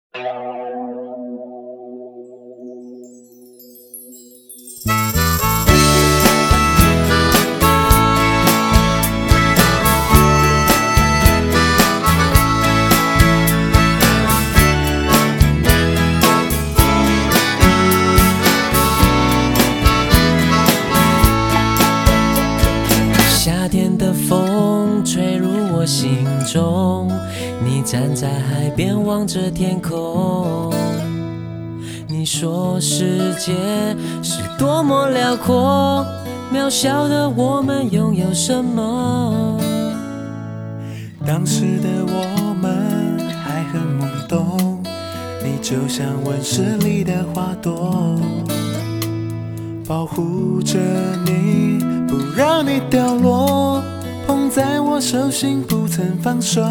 夏天的风吹入我心中，你站在海边望着天空。你说世界是多么辽阔，渺小的我们拥有什么？ 当时的我们还很懵懂，你就像温室里的花朵，保护着你，不让你掉落，捧在我手心不曾放手。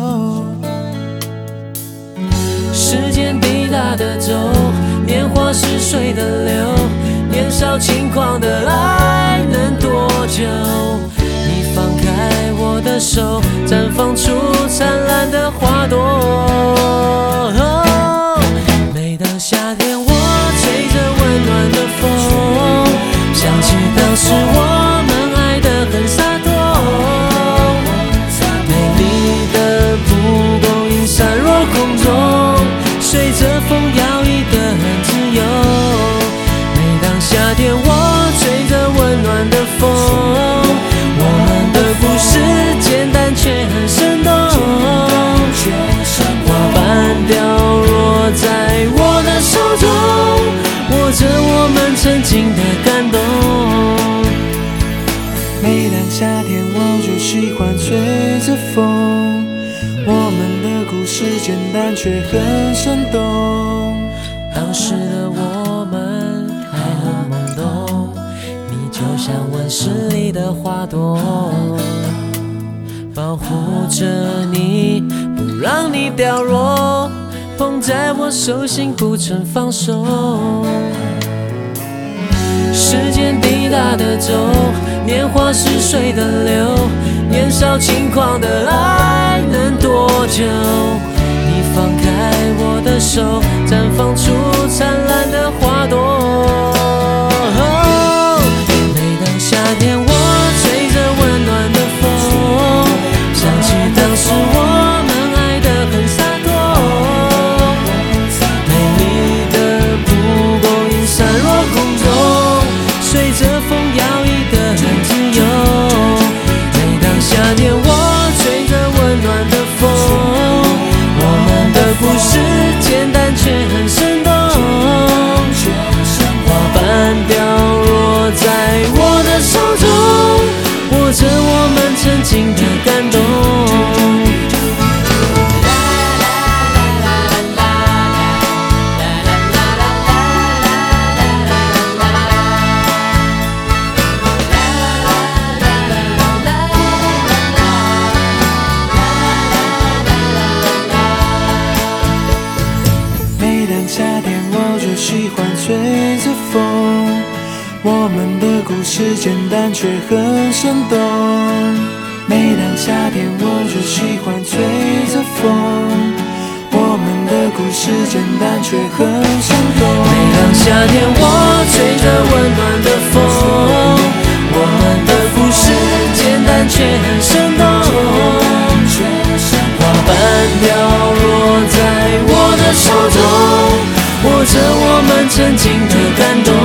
时间滴答的走，年华是水的流，年少轻狂的爱能多久？你放开我的手，绽放出灿烂的花朵。每当夏天我吹着温暖的风，想起当时我们爱得很洒脱，美丽的蒲公英散落空中，随着风摇曳得很自由。每当夏天我吹着温暖的风，我们的故事简单却很生动，花瓣掉落在我的手中，握着我们曾经的感动。 每当夏天我就喜欢吹着风，我们的故事简单却很生动。 当时的我们还很懵懂，你就像温室里的花朵，保护着你，不让你掉落，捧在我手心不曾放手。时间滴答的走，年华是水的流，年少轻狂的爱能多久？你放开我的手，绽放出灿烂的花朵。每当夏天我吹着温暖的风，想起当时我们爱得很洒脱，美丽的蒲公英散落空中，随着风摇曳得很自由。每当夏天我吹着温暖的风，我们的故事简单却很生动，花瓣掉落在我的手中，握着我们曾经的感动。 每当夏天我就喜欢吹着风，我们的故事简单却很生动。每当夏天我就喜欢吹着风，我们的故事简单却很生动。 每当夏天我吹着温暖的风，我们的故事简单却很生动，花瓣掉落在我的手中，握着我们曾经的感动。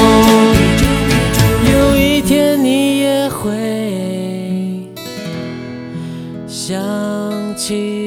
有一天你也会想起